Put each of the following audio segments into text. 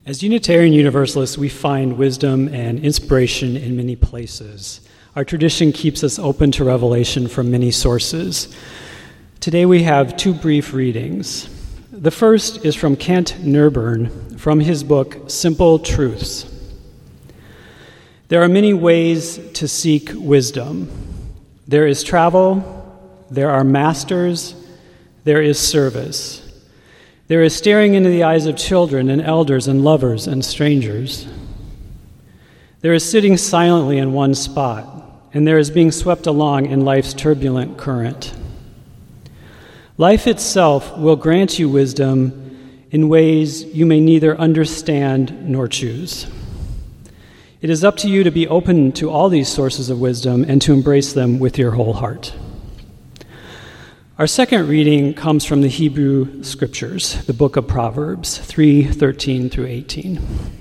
As Unitarian Universalists, we find wisdom and inspiration in many places. Our tradition keeps us open to revelation from many sources. Today we have two brief readings. The first is from Kent Nerburn from his book, Simple Truths. There are many ways to seek wisdom. There is travel, there are masters, there is service. There is staring into the eyes of children and elders and lovers and strangers. There is sitting silently in one spot, and there is being swept along in life's turbulent current. Life itself will grant you wisdom in ways you may neither understand nor choose. It is up to you to be open to all these sources of wisdom and to embrace them with your whole heart. Our second reading comes from the Hebrew Scriptures, the book of Proverbs, 3:13 through 18.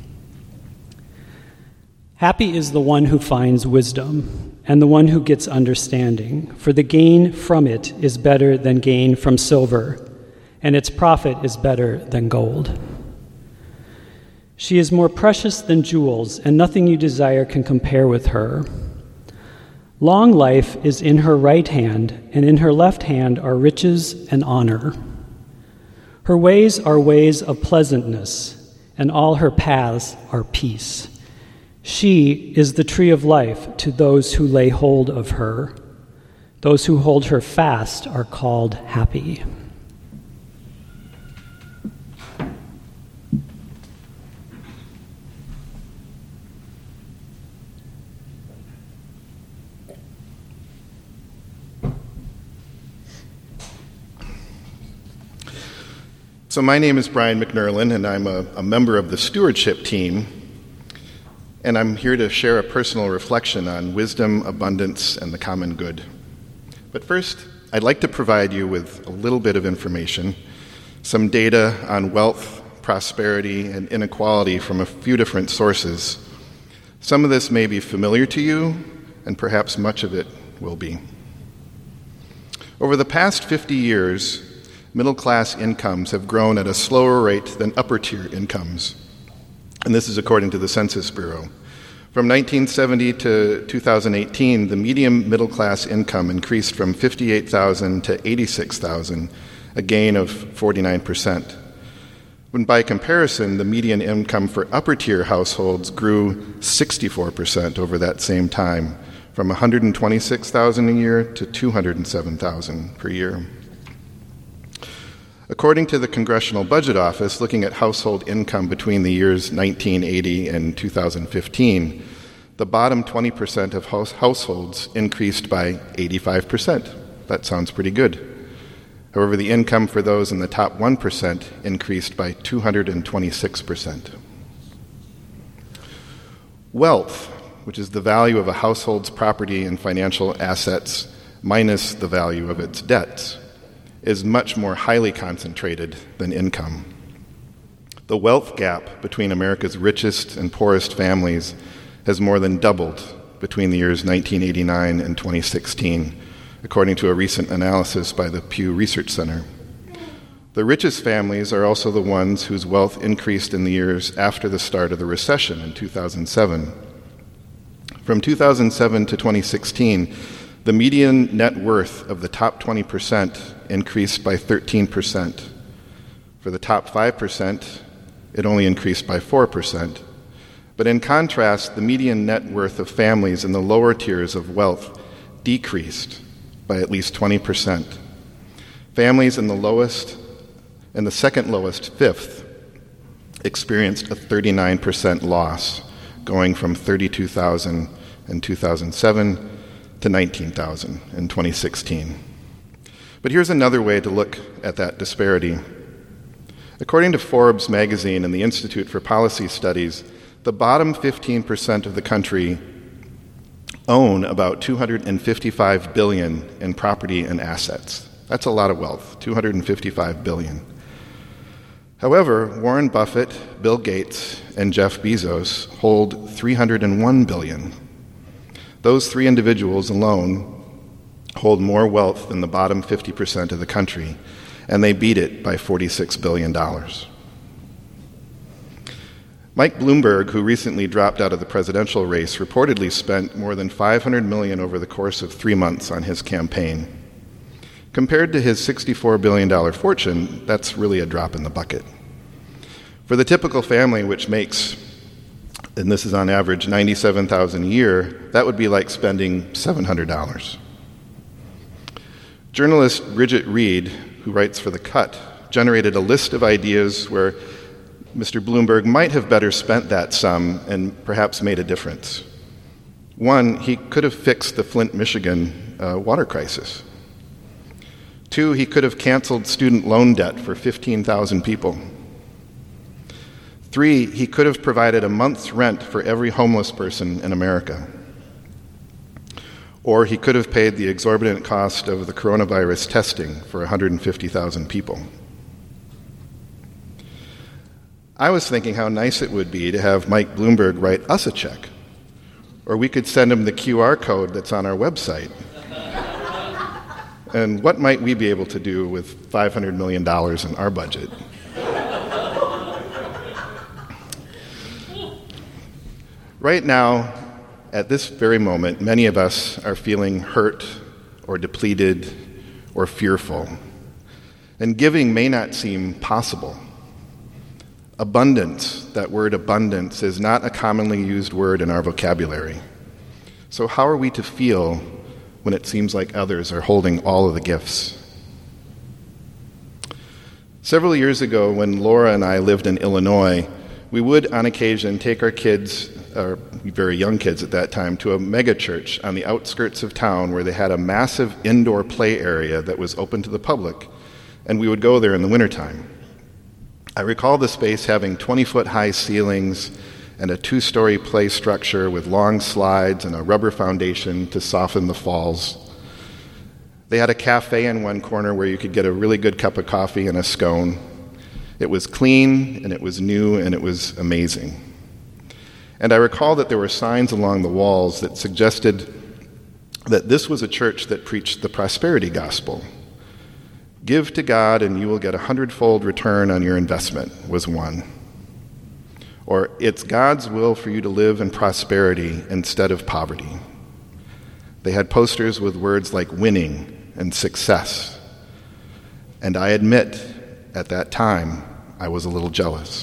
Happy is the one who finds wisdom, and the one who gets understanding, for the gain from it is better than gain from silver, and its profit is better than gold. She is more precious than jewels, and nothing you desire can compare with her. Long life is in her right hand, and in her left hand are riches and honor. Her ways are ways of pleasantness, and all her paths are peace. She is the tree of life to those who lay hold of her. Those who hold her fast are called happy. So my name is Brian McNerlin, and I'm a member of the stewardship team, and I'm here to share a personal reflection on wisdom, abundance, and the common good. But first, I'd like to provide you with a little bit of information, some data on wealth, prosperity, and inequality from a few different sources. Some of this may be familiar to you, and perhaps much of it will be. Over the past 50 years, middle-class incomes have grown at a slower rate than upper-tier incomes, and this is according to the Census Bureau. From 1970 to 2018, the median middle-class income increased from $58,000 to $86,000, a gain of 49%. When by comparison, the median income for upper-tier households grew 64% over that same time, from $126,000 a year to $207,000 per year. According to the Congressional Budget Office, looking at household income between the years 1980 and 2015, the bottom 20% of households increased by 85%. That sounds pretty good. However, the income for those in the top 1% increased by 226%. Wealth, which is the value of a household's property and financial assets minus the value of its debts, is much more highly concentrated than income. The wealth gap between America's richest and poorest families has more than doubled between the years 1989 and 2016, according to a recent analysis by the Pew Research Center. The richest families are also the ones whose wealth increased in the years after the start of the recession in 2007. From 2007 to 2016, the median net worth of the top 20% increased by 13%. For the top 5%, it only increased by 4%. But in contrast, the median net worth of families in the lower tiers of wealth decreased by at least 20%. Families in the second lowest fifth experienced a 39% loss, going from $32,000 in 2007 to $19,000 in 2016. But here's another way to look at that disparity. According to Forbes magazine and the Institute for Policy Studies, the bottom 15% of the country own about $255 billion in property and assets. That's a lot of wealth, $255 billion. However, Warren Buffett, Bill Gates, and Jeff Bezos hold $301 billion. Those three individuals alone hold more wealth than the bottom 50% of the country, and they beat it by $46 billion. Mike Bloomberg, who recently dropped out of the presidential race, reportedly spent more than $500 million over the course of 3 months on his campaign. Compared to his $64 billion fortune, that's really a drop in the bucket. For the typical family, which makes, and this is on average, $97,000 a year, that would be like spending $700. Journalist Bridget Reed, who writes for The Cut, generated a list of ideas where Mr. Bloomberg might have better spent that sum and perhaps made a difference. One, he could have fixed the Flint, Michigan water crisis. Two, he could have canceled student loan debt for 15,000 people. Three, he could have provided a month's rent for every homeless person in America. Or he could have paid the exorbitant cost of the coronavirus testing for 150,000 people. I was thinking how nice it would be to have Mike Bloomberg write us a check. Or we could send him the QR code that's on our website. And what might we be able to do with $500 million in our budget? Right now, at this very moment, many of us are feeling hurt or depleted or fearful. And giving may not seem possible. Abundance, that word abundance, is not a commonly used word in our vocabulary. So how are we to feel when it seems like others are holding all of the gifts? Several years ago, when Laura and I lived in Illinois, we would on occasion take our kids, our very young kids at that time, to a mega church on the outskirts of town where they had a massive indoor play area that was open to the public, and we would go there in the wintertime. I recall the space having 20-foot high ceilings and a 2-story play structure with long slides and a rubber foundation to soften the falls. They had a cafe in one corner where you could get a really good cup of coffee and a scone. It was clean, and it was new, and it was amazing. And I recall that there were signs along the walls that suggested that this was a church that preached the prosperity gospel. Give to God and you will get 100-fold return on your investment, was one. Or it's God's will for you to live in prosperity instead of poverty. They had posters with words like winning and success. And I admit, at that time, I was a little jealous.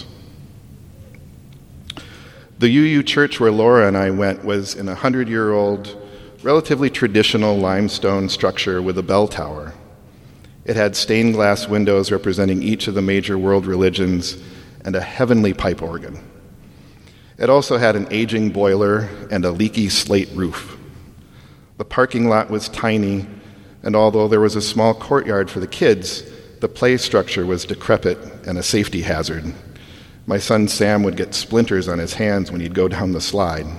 The UU church where Laura and I went was in a 100-year-old, relatively traditional limestone structure with a bell tower. It had stained glass windows representing each of the major world religions and a heavenly pipe organ. It also had an aging boiler and a leaky slate roof. The parking lot was tiny, and although there was a small courtyard for the kids, the play structure was decrepit and a safety hazard. My son Sam would get splinters on his hands when he'd go down the slide.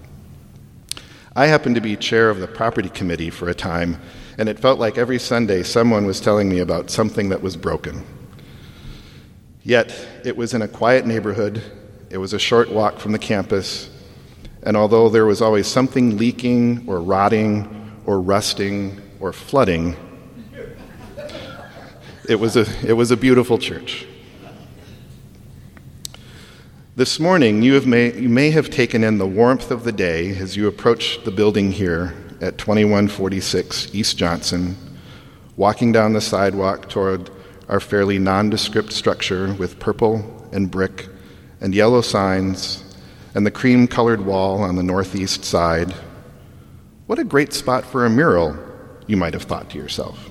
I happened to be chair of the property committee for a time, and it felt like every Sunday someone was telling me about something that was broken. Yet, it was in a quiet neighborhood, it was a short walk from the campus, and although there was always something leaking or rotting or rusting or flooding, it was a beautiful church. This morning, you may have taken in the warmth of the day as you approach the building here at 2146 East Johnson, walking down the sidewalk toward our fairly nondescript structure with purple and brick and yellow signs and the cream-colored wall on the northeast side. What a great spot for a mural, you might have thought to yourself.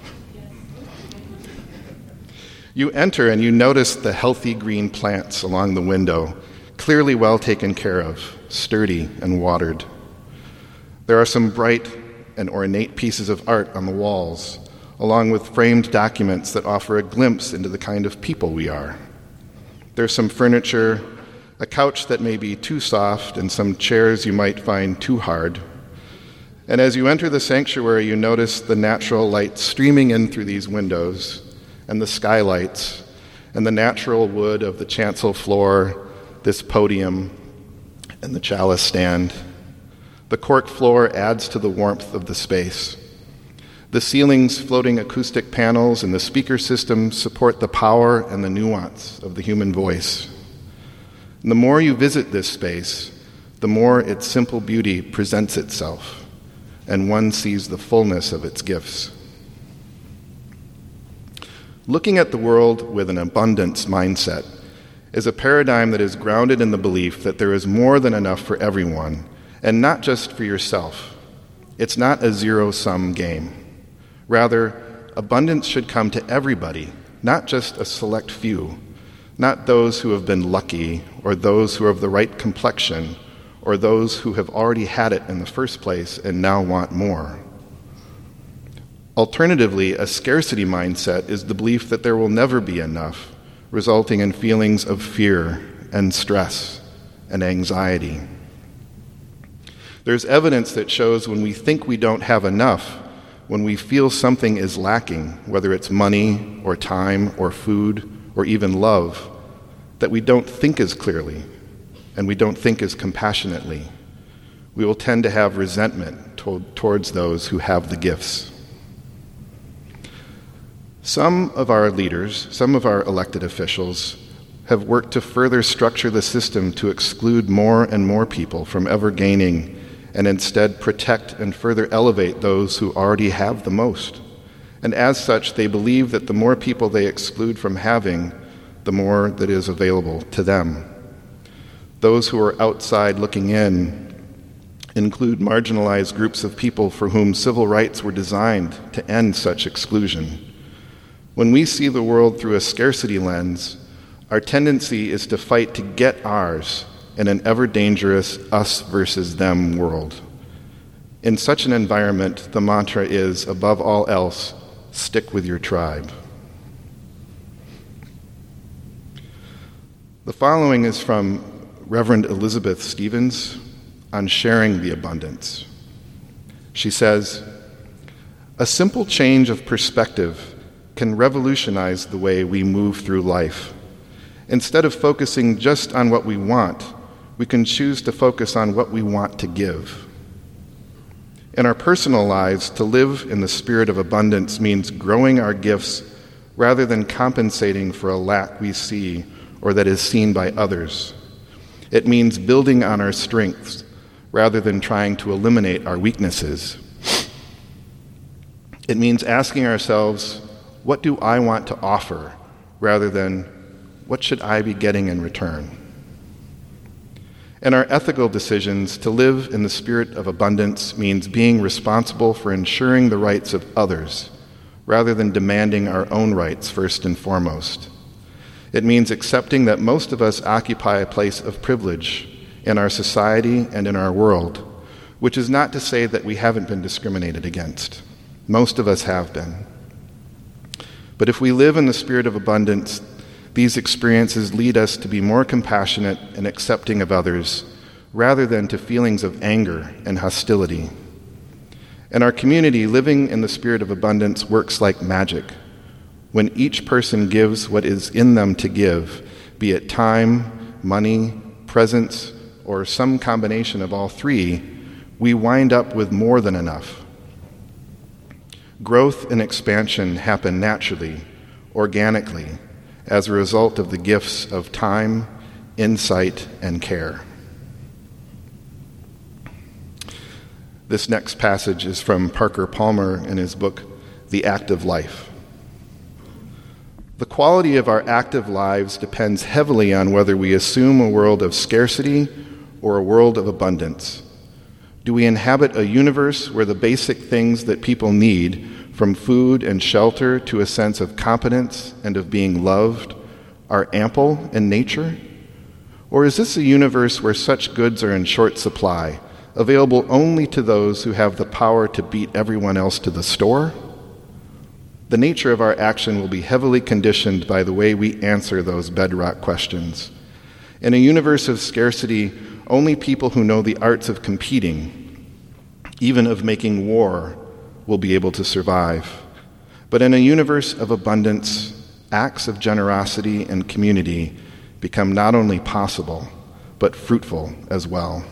You enter and you notice the healthy green plants along the window, clearly well taken care of, sturdy and watered. There are some bright and ornate pieces of art on the walls, along with framed documents that offer a glimpse into the kind of people we are. There's some furniture, a couch that may be too soft, and some chairs you might find too hard. And as you enter the sanctuary, you notice the natural light streaming in through these windows, and the skylights, and the natural wood of the chancel floor, this podium, and the chalice stand. The cork floor adds to the warmth of the space. The ceiling's floating acoustic panels and the speaker system support the power and the nuance of the human voice. And the more you visit this space, the more its simple beauty presents itself, and one sees the fullness of its gifts. Looking at the world with an abundance mindset is a paradigm that is grounded in the belief that there is more than enough for everyone, and not just for yourself. It's not a zero-sum game. Rather, abundance should come to everybody, not just a select few, not those who have been lucky, or those who are of the right complexion, or those who have already had it in the first place and now want more. Alternatively, a scarcity mindset is the belief that there will never be enough, resulting in feelings of fear and stress and anxiety. There's evidence that shows when we think we don't have enough, when we feel something is lacking, whether it's money or time or food or even love, that we don't think as clearly and we don't think as compassionately. We will tend to have resentment towards those who have the gifts. Some of our leaders, some of our elected officials, have worked to further structure the system to exclude more and more people from ever gaining, and instead protect and further elevate those who already have the most. And as such, they believe that the more people they exclude from having, the more that is available to them. Those who are outside looking in include marginalized groups of people for whom civil rights were designed to end such exclusion. When we see the world through a scarcity lens, our tendency is to fight to get ours in an ever-dangerous us versus them world. In such an environment, the mantra is, above all else, stick with your tribe. The following is from Reverend Elizabeth Stevens on sharing the abundance. She says, "A simple change of perspective can revolutionize the way we move through life. Instead of focusing just on what we want, we can choose to focus on what we want to give. In our personal lives, to live in the spirit of abundance means growing our gifts rather than compensating for a lack we see or that is seen by others. It means building on our strengths rather than trying to eliminate our weaknesses. It means asking ourselves, what do I want to offer, rather than what should I be getting in return? In our ethical decisions, to live in the spirit of abundance means being responsible for ensuring the rights of others, rather than demanding our own rights first and foremost. It means accepting that most of us occupy a place of privilege in our society and in our world, which is not to say that we haven't been discriminated against. Most of us have been. But if we live in the spirit of abundance, these experiences lead us to be more compassionate and accepting of others, rather than to feelings of anger and hostility. In our community, living in the spirit of abundance works like magic. When each person gives what is in them to give, be it time, money, presence, or some combination of all three, we wind up with more than enough. Growth and expansion happen naturally, organically, as a result of the gifts of time, insight, and care. This next passage is from Parker Palmer in his book, The Active Life. The quality of our active lives depends heavily on whether we assume a world of scarcity or a world of abundance. Do we inhabit a universe where the basic things that people need, from food and shelter to a sense of competence and of being loved, are ample in nature? Or is this a universe where such goods are in short supply, available only to those who have the power to beat everyone else to the store? The nature of our action will be heavily conditioned by the way we answer those bedrock questions. In a universe of scarcity, only people who know the arts of competing, even of making war, will be able to survive. But in a universe of abundance, acts of generosity and community become not only possible, but fruitful as well.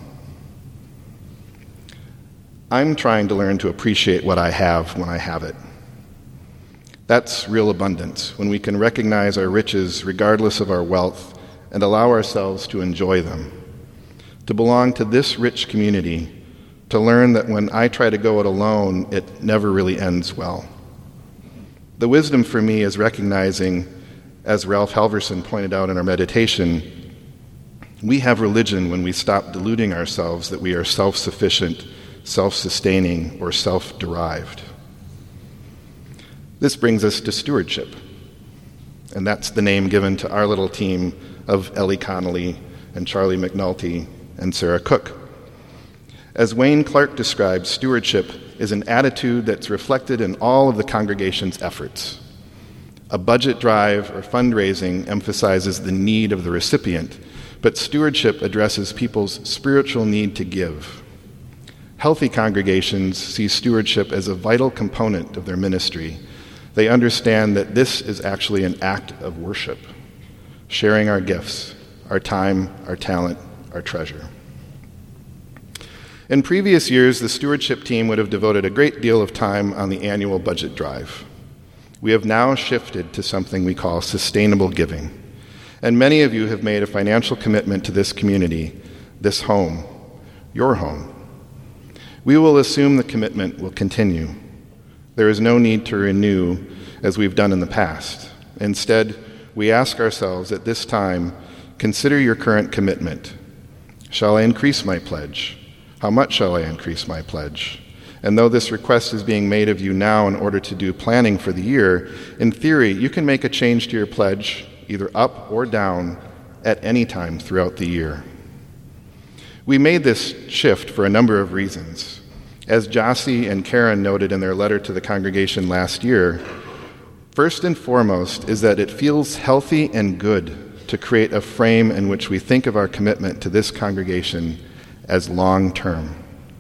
I'm trying to learn to appreciate what I have when I have it. That's real abundance, when we can recognize our riches regardless of our wealth and allow ourselves to enjoy them. To belong to this rich community, to learn that when I try to go it alone, it never really ends well. The wisdom for me is recognizing, as Ralph Halverson pointed out in our meditation, we have religion when we stop deluding ourselves that we are self-sufficient, self-sustaining, or self-derived. This brings us to stewardship, and that's the name given to our little team of Ellie Connolly and Charlie McNulty and Sarah Cook. As Wayne Clark describes, stewardship is an attitude that's reflected in all of the congregation's efforts. A budget drive or fundraising emphasizes the need of the recipient, but stewardship addresses people's spiritual need to give. Healthy congregations see stewardship as a vital component of their ministry. They understand that this is actually an act of worship, sharing our gifts, our time, our talent, our treasure. In previous years, the stewardship team would have devoted a great deal of time on the annual budget drive. We have now shifted to something we call sustainable giving. And many of you have made a financial commitment to this community, this home, your home. We will assume the commitment will continue. There is no need to renew as we've done in the past. Instead, we ask ourselves at this time, consider your current commitment. Shall I increase my pledge? How much shall I increase my pledge? And though this request is being made of you now in order to do planning for the year, in theory, you can make a change to your pledge, either up or down, at any time throughout the year. We made this shift for a number of reasons. As Jossie and Karen noted in their letter to the congregation last year, first and foremost is that it feels healthy and good to create a frame in which we think of our commitment to this congregation as long-term.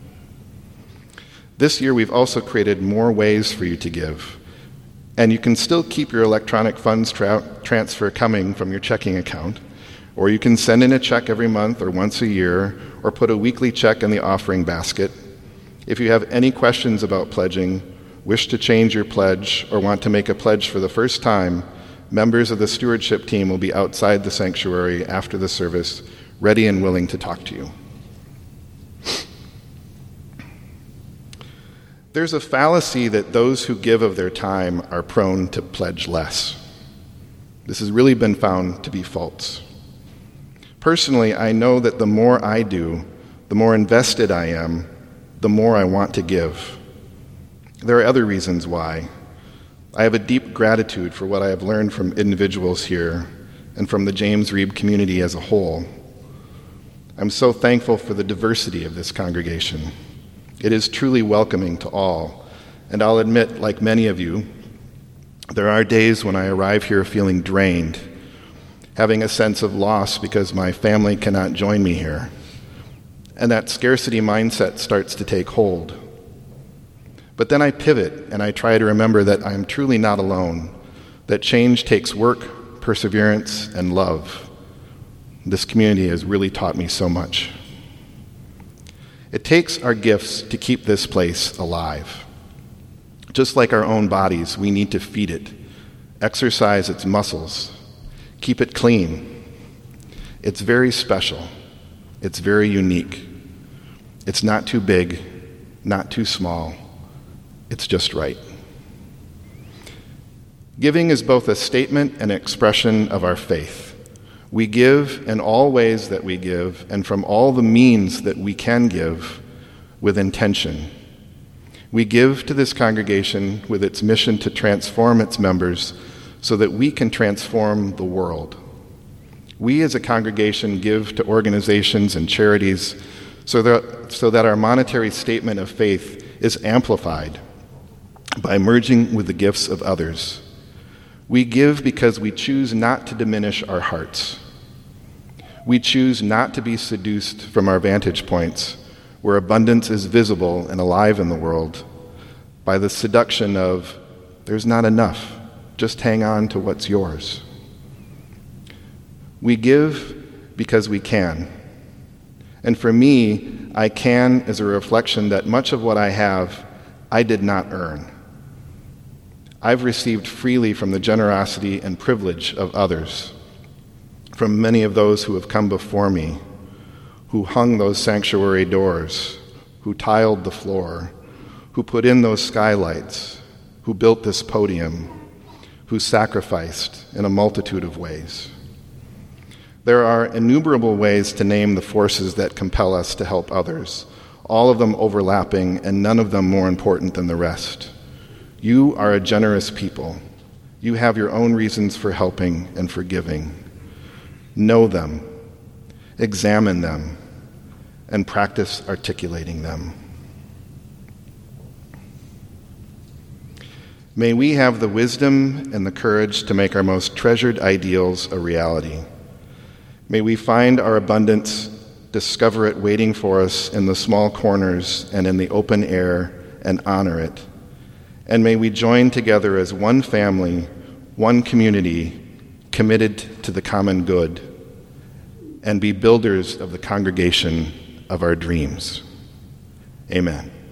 This year, we've also created more ways for you to give, and you can still keep your electronic funds transfer coming from your checking account, or you can send in a check every month or once a year, or put a weekly check in the offering basket. If you have any questions about pledging, wish to change your pledge, or want to make a pledge for the first time, members of the stewardship team will be outside the sanctuary after the service, ready and willing to talk to you. There's a fallacy that those who give of their time are prone to pledge less. This has really been found to be false. Personally, I know that the more I do, the more invested I am, the more I want to give. There are other reasons why. I have a deep gratitude for what I have learned from individuals here and from the James Reeb community as a whole. I'm so thankful for the diversity of this congregation. It is truly welcoming to all, and I'll admit, like many of you, there are days when I arrive here feeling drained, having a sense of loss because my family cannot join me here, and that scarcity mindset starts to take hold. But then I pivot, and I try to remember that I am truly not alone, that change takes work, perseverance, and love. This community has really taught me so much. It takes our gifts to keep this place alive. Just like our own bodies, we need to feed it, exercise its muscles, keep it clean. It's very special. It's very unique. It's not too big, not too small. It's just right. Giving is both a statement and expression of our faith. We give in all ways that we give, and from all the means that we can give, with intention. We give to this congregation with its mission to transform its members so that we can transform the world. We as a congregation give to organizations and charities so that our monetary statement of faith is amplified by merging with the gifts of others. We give because we choose not to diminish our hearts. We choose not to be seduced from our vantage points, where abundance is visible and alive in the world, by the seduction of, there's not enough, just hang on to what's yours. We give because we can. And for me, I can as a reflection that much of what I have, I did not earn. I've received freely from the generosity and privilege of others. from many of those who have come before me, who hung those sanctuary doors, who tiled the floor, who put in those skylights, who built this podium, who sacrificed in a multitude of ways. There are innumerable ways to name the forces that compel us to help others, all of them overlapping and none of them more important than the rest. You are a generous people. You have your own reasons for helping and for giving. Know them, examine them, and practice articulating them. May we have the wisdom and the courage to make our most treasured ideals a reality. May we find our abundance, discover it waiting for us in the small corners and in the open air, and honor it. And may we join together as one family, one community, committed to the common good, and be builders of the congregation of our dreams. Amen.